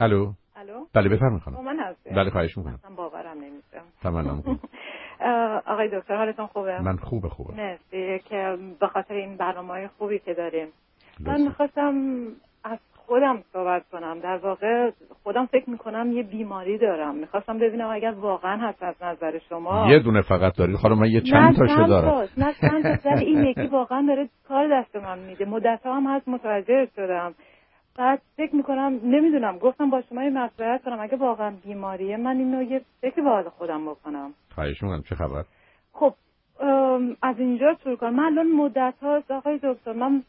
الو. بله بفرمایید خانم. من هستم. بله خواهش می‌کنم. اصلا باورم نمیشه. تمام می‌کنم. آقای دکتر حالتون خوبه؟ من خوبه. مرسی که به خاطر این برنامه‌های خوبی که داریم. من می‌خواستم از خودم صحبت کنم. در واقع خودم فکر می‌کنم یه بیماری دارم. می‌خواستم ببینم اگر واقعا هست از نظر شما. یه دونه فقط دارید خانم؟ من یه چند تاشو دارم. نه چند تا، ولی این یکی واقعا داره کار دست من میده. مدت‌ها هم هست متوجه شدم. بعد فکر میکنم نمیدونم، گفتم با شما یه مشورت کنم اگه واقعا بیماریه من اینو یه فکر با خودم بکنم. خواهش می‌کنم. چه خبر؟ خب از اینجا شروع کنم. من الان مدت هاست آقای دکتر، من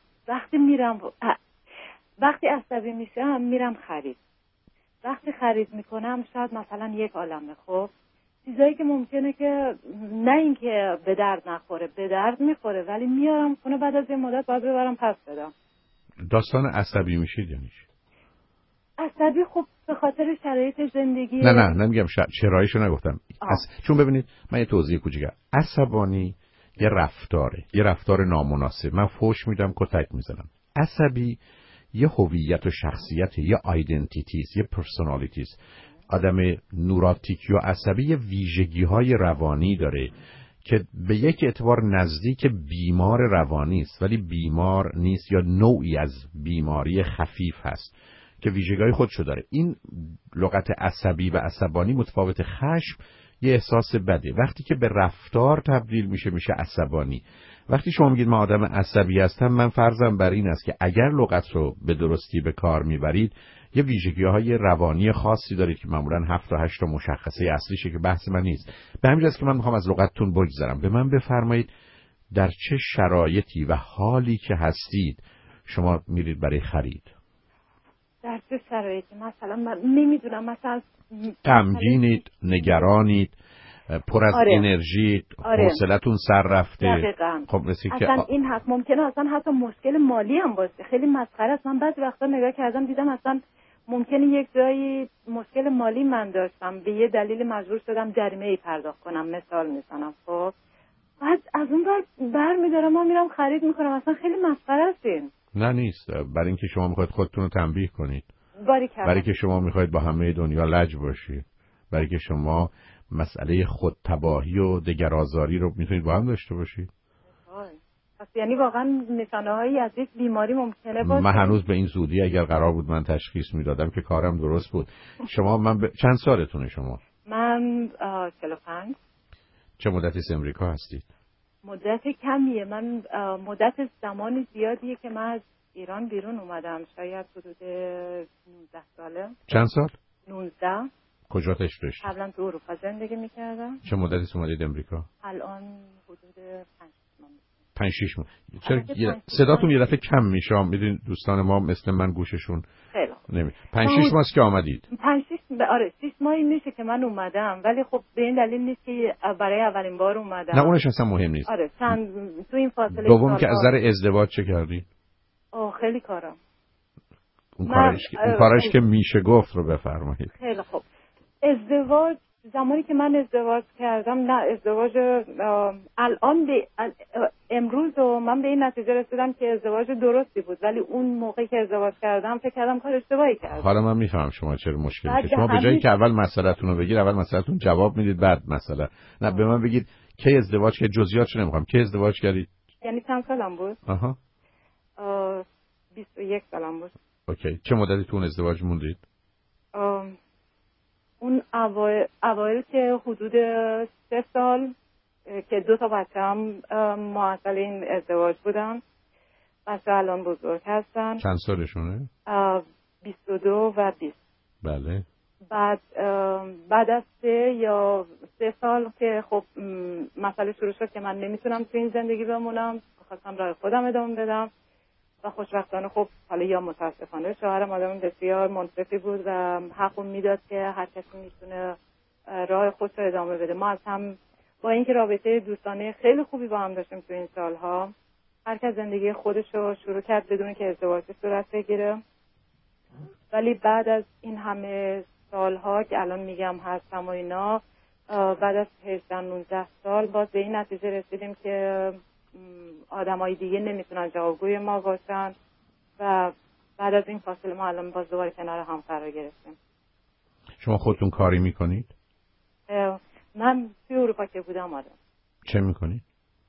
وقتی عصبی میشم میرم خرید. وقتی خرید میکنم شاید مثلا یک عالمه، خب چیزایی که ممکنه که نه اینکه به درد نخوره، به درد میخوره، ولی میارم خونه بعد از یه مدت باید ببرم پس بدم. داستان عصبی میشید یعنی چی؟ عصبی خب به خاطر شرایط زندگی. نه نمیگم چراییشو نگفتم. چون ببینید من یه توضیح کوچیک. عصبانی یه رفتار نامناسب. من فحش میدم، کتک میزنم. عصبی یه هویت و شخصیت، یه آیدنتیتیز، یه پرسونالیتیز. آدم نوراتیک یا عصبی یه ویژگی‌های روانی داره که به یک اعتبار نزدیک بیمار روانی است ولی بیمار نیست، یا نوعی از بیماری خفیف هست که ویژگی‌های خودشو داره. این لغت عصبی و عصبانی متفاوت. خشم یه احساس بده، وقتی که به رفتار تبدیل میشه عصبانی. وقتی شما میگید من آدم عصبی هستم، من فرضم بر این است که اگر لغت رو به درستی به کار میبرید یه ویژگی‌های روانی خاصی دارید که معمولاً 7 تا 8 تا مشخصه اصلیشه که بحث من نیست. به همین جاست که من میخوام از لغتتون بگذرم. به من بفرمایید در چه شرایطی و حالی که هستید شما میرید برای خرید؟ در چه شرایطی؟ مثلا من نمیدونم، مثلا غمگینید، نگرانید، پر از انرژی، حوصلتون سر رفته. خب اصلا این هست، ممکنه اصلا حتی مشکل مالی هم باشه. خیلی مسخره است. من بعضی وقتا نگاه کردم دیدم اصلا ممکنه یک جایی مشکل مالی من داشتم، به یه دلیل مجبور شدم جریمه‌ای پرداخت کنم، مثال میزنم. خب بعد از اون برمی‌دارم من میرم خرید میکنم. اصلا خیلی مسخره است این. نه نیست، برای اینکه شما میخواید خودتون رو تنبیه کنید، برای که شما میخواید با همه دنیا لج باشید، برای که شما مسئله خودتباهی و دگرآزاری رو میتونید با هم داشته باشید. پس یعنی واقعا نشانه‌هایی از یک بیماری ممکنه باشه. من هنوز به این زودی اگر قرار بود من تشخیص میدادم که کارم درست بود. شما چند سالتونه شما؟ من 45. چه مدتی از امریکا هستید؟ مدت کمیه. من مدت زمان زیادیه که من از ایران بیرون اومدم، شاید حدود 19 ساله. چند سال؟ 19. کجا داشتید؟ قبلا تو اروپا زندگی میکردم. چه مدتی اومدید امریکا؟ الان حدود 5-6 ماه. چرا صداتون یه دفعه کم میشه؟ میدونید دوستان ما مثل من گوششون خیلی نمی 5-6 ماه که آمدید. 5-6 آره 6 ماهی میشه که من اومدم، ولی خب به این دلیل نیست که برای اولین بار اومدم. نه اونش اصلا مهم نیست. آره تو این فاصله. دوم که از نظر ازدواج چه کردید؟ خیلی کارم. اون کارش که میشه گفت رو بفرمایید. خیلی خوب. ازدواج زمانی که من ازدواج کردم، نه ازدواج الان امروز من به این نتیجه رسیدم که ازدواج درستی بود، ولی اون موقعی که ازدواج کردم فکر کردم کار اشتباهی کردم. حالا من میفهم شما چرا مشکلی شما به جایی که اول مسئله‌تون رو بگید، اول مسئله‌تون جواب میدید بعد مسئله. نه به من بگید کی ازدواج که جزئیاتش نمیخوام. کی ازدواج کردید؟ یعنی چند سالم بود؟ 21 سالم بود. اوکی. چه مدتی تو ازدواج موندید؟ اون اوایل که حدود 3 سال که 2 تا بچه‌ام معطل این ازدواج بودن. بچه الان بزرگ هستن. چند سالشونه؟ 22 و 20. بله. بعد از 3 سال که خب مسئله شروع شد که من نمیتونم تو این زندگی بمونم، خواستم راه خودم ادامه بدم و خوشبختانه خب حالا یا متاسفانه شوهرم آدم بسیار منصفی بود و حقم میداد که هر کسی میتونه راه خودش رو ادامه بده. ما از هم با اینکه رابطه دوستانه خیلی خوبی با هم داشتیم تو این سالها، هر کس زندگی خودش رو شروع کرد بدون که ازدواج صورت بگیره. ولی بعد از این همه سالها که الان میگم هستم و اینا، بعد از 18-19 سال باز به این نتیجه رسیدیم که آدمای دیگه نمیتونن جوابگوی ما باشن و بعد از این فاصله ما الان باز دوباره کنار هم قرار گرفتیم. شما خودتون کاری میکنید؟ من توی اروپا که بودم آره. چه میکنید؟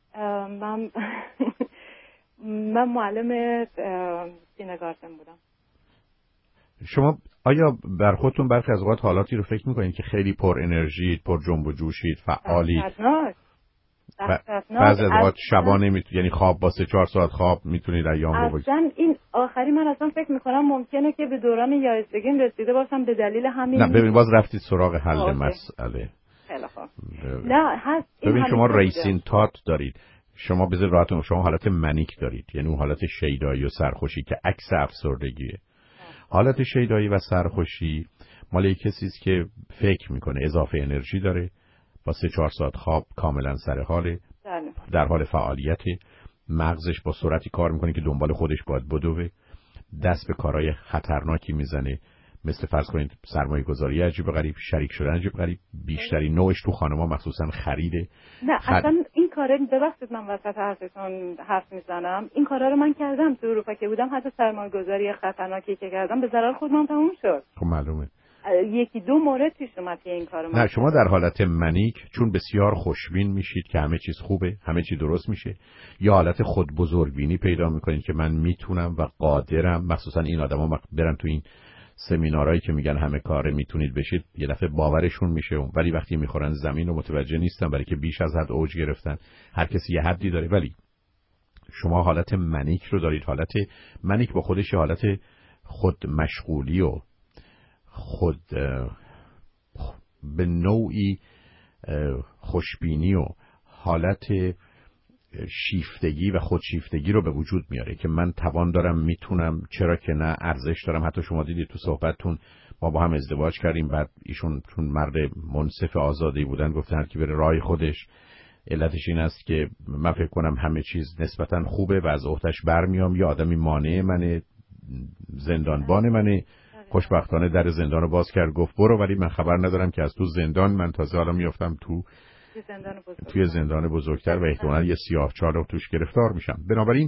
من معلم کینرگارتن بودم. شما آیا بر خودتون برخی از اوقات حالاتی رو فکر میکنید که خیلی پر انرژید، پر جنب و جوشید، فعالید؟ بعضی از اوقات شبانه میتونید، یعنی خواب با 3-4 ساعت خواب میتونید ایام رو بگذارید. اصلا این آخری من اصلا فکر میکنم ممکنه که به دوران یائسگیم رسیده باشم به دلیل همین. نه ببین باز رفتید سراغ حل مسئله. خیلی خوب. نه هست. ببین شما ریسین تات دارید. شما بذار راحتون، شما حالت منیک دارید، یعنی اون حالت شیدایی و سرخوشی که عکس افسردگیه. حالت شیدایی و سرخوشی مال کسی است که فکر میکنه، اضافه انرژی داره، با 3-4 ساعت خواب کاملا سر حاله، در حال فعالیته، مغزش با سرعتی کار میکنه که دنبال خودش باید بدوه، دست به کارهای خطرناکی میزنه، مثل فرض کنید سرمایه گذاری عجیب غریب، شریک شدن عجیب غریب، بیشتری نوعش تو خانم‌ها مخصوصا خریده. نه اصلا این کارا، ببخشید من وسط حرفتون حرف میزنم، این کارا رو من کردم تو اروپا که بودم، حتی سرمایه گذاری خطرناکی که کردم به ضرر خودم تموم شد. خب معلومه. 1-2 مورد پیش اومد که این کارو نه شما در حالت منیک چون بسیار خوشبین میشید که همه چیز خوبه، همه چی درست میشه، یا حالت خود بزرگبینی پیدا میکنید که من میتونم و قادرم. مخصوصا این آدما برن تو این سمینارهایی که میگن همه کاره میتونید بشید، یه دفعه باورشون میشه، ولی وقتی میخورن زمین رو متوجه نیستن، برای که بیش از حد اوج گرفتن. هر کسی یه حدی داره، ولی شما حالت منیک رو دارید. حالت منیک با خودش حالت خود مشغولی و خود به نوعی خوشبینی و حالت شیفتگی و خودشیفتگی رو به وجود میاره که من توان دارم، میتونم، چرا که نه، ارزش دارم. حتی شما دیدید تو صحبتتون ما با هم ازدواج کردیم، بعد ایشون چون مرد منصف آزادی بودن گفتن هر کی بره راه خودش. علتش این است که من فکر کنم همه چیز نسبتا خوبه و از عهده‌اش برمیام، یا آدمی مانع منه، زندانبان منه. خوشبختانه در زندان رو باز کرد، گفت برو، ولی من خبر ندارم که از تو زندان من تازه حالا میافتم توی زندان بزرگتر و احتمالاً یه سیاه‌چال رو توش گرفتار میشم. بنابراین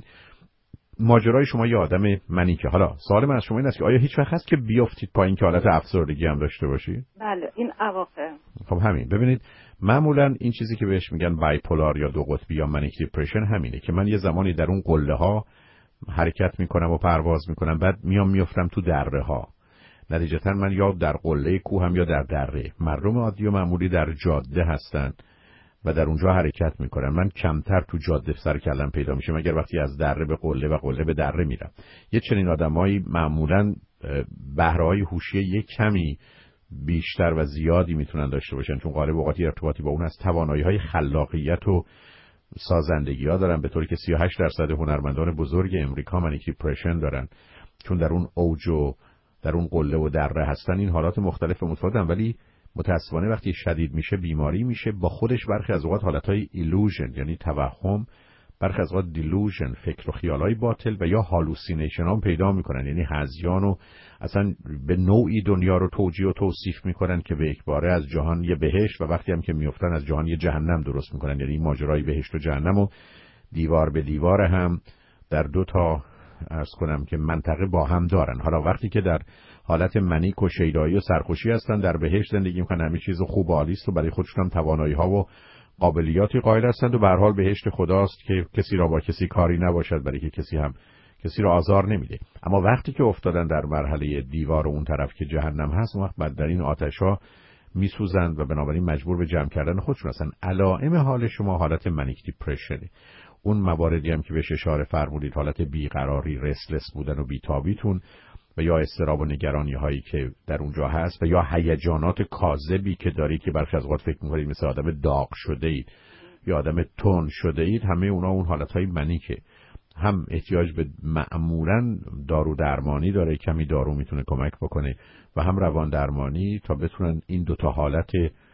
ماجرای شما یه آدم منیکه. حالا سوال من از شما این است که آیا هیچ وقت هست که بیافتید پایین که حالت افسردگی هم داشته باشید؟ بله این اواخر. خب همین، ببینید معمولاً این چیزی که بهش میگن بایپولار یا دو قطبی یا منیک دیپرشن همینه که من یه زمانی در اون قله ها حرکت میکنم و پرواز میکنم، بعد میافتم تو دره ها. نتیجتا من یا در قله کوهم یا در دره. مردم عادی و معمولی در جاده هستن و در اونجا حرکت میکنن. من کمتر تو جاده سر کلم پیدا میشه مگر وقتی از دره به قله و قله به دره میرم. یه چنین آدمایی معمولاً بهره‌های هوشی یک کمی بیشتر و زیادی میتونن داشته باشن، چون غالب اوقات ارتباطی با اون از توانایی‌های خلاقیت و سازندگی‌ها دارن، به طوری که 38% هنرمندان بزرگ امریکا منیک دیپرشن دارن، چون در اون اوج و در اون قله و دره هستن. این حالات مختلف و متفاوتن، ولی متاسفانه وقتی شدید میشه بیماری میشه، با خودش برخی از اوقات حالتهای ایلوژن یعنی توهم، برخی از اوقات دیلوژن فکر و خیالای باطل و یا هالوسینیشن هم پیدا میکنن، یعنی هذیان و اصلا به نوعی دنیا رو توجیه و توصیف میکنن که به یکباره از جهان یه بهشت و وقتی هم که میافتن از جهان یه جهنم درست میکنن. یعنی ماجرای بهشت و جهنم و دیوار به دیوار هم در 2 تا عرض کنم که منطقه با هم دارن. حالا وقتی که در حالت منیک و شیدایی و سرخوشی هستن، در بهشت زندگی میکنن، همه چیز خوب و عالی است و برای خودشون هم توانایی‌ها و قابلیاتی قائل هستند و به هر حال بهشت خداست که کسی را با کسی کاری نباشد، برای که کسی را آزار نمیده. اما وقتی که افتادن در مرحله دیوار و اون طرف که جهنم هست، وقت بعد در این آتش‌ها میسوزند و بنابراین مجبور به جمع کردن خودشون هستن. علائم حال شما حالت منیک دیپرشنه. اون مواردی هم که بهش اشاره فرمودید، حالت بیقراری، رسلس بودن و بیتابیتون و یا اضطراب و نگرانی هایی که در اونجا هست و یا هیجانات کاذبی که دارید که برخی از اوقات فکر می‌کنید مثل آدم داغ شده اید یا آدم تند شده اید، همه اونا اون حالتهای منیکه. هم احتیاج به معمولاً دارو درمانی داره، کمی دارو میتونه کمک بکنه، و هم روان درمانی تا بتونن این 2 تا حالت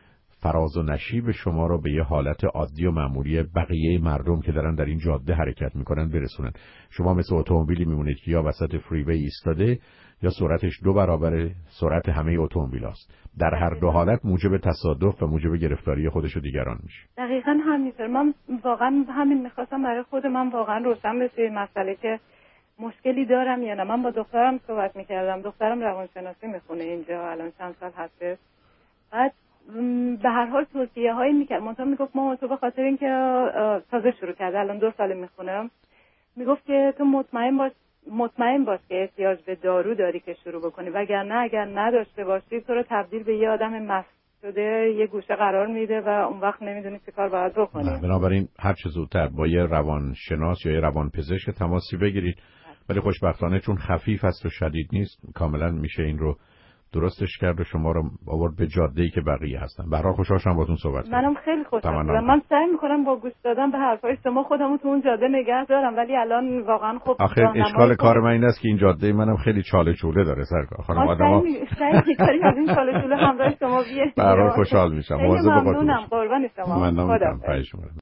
فراز و نشیب شما رو به یه حالت عادی و معمولی بقیه مردم که دارن در این جاده حرکت میکنن برسونن. شما مثل اتومبیلی میمونید که یا وسط فریوی ایستاده یا سرعتش 2 برابر سرعت همه اتومبیلاست. در هر 2 حالت موجب تصادف و موجب گرفتاری خودش و دیگران میشه. دقیقاً همینطور. من واقعا همین میخواستم برای خود من واقعا روشن بشه این مسئله که مشکلی دارم یا نه. من با دخترم صحبت میکردم، دخترم روانشناسی میخونه اینجا الان چند سال هستش. بعد به هر حال توصیه هایی میکرد، منتها میگفت مامان تو به خاطر اینکه تازه شروع کرده الان 2 سال میخونم، میگفت که تو مطمئن باش که احتیاج به دارو داری که شروع بکنی، وگرنه اگر نداشته باشی تو رو تبدیل به یه آدم مست شده یه گوشه قرار میده و اون وقت نمیدونی چه کار باید بکنی. بنابراین هر چه زودتر با یه روانشناس یا یه روانپزشک تماسی بگیرید. ولی خوشبختانه چون خفیف است و شدید نیست کاملا میشه این رو درستش کرد و شما رو آورد به جاده‌ای که بقیه هستن. به هر حال خوشحال شدم باهاتون صحبت کردم. منم خیلی خوشحال شدم. من سعی میکنم با گوش دادن به حرفای شما خودمو تو اون جاده نگه دارم، ولی الان واقعا خب آخه اشکال کار من این است که این جاده منم خیلی چاله چوله داره سرکار خانم. آدما سعی کاری از این چاله چوله همراه شما بیه. به هر حال خوشحال میشم. ممنونم. قربان شما. خدا.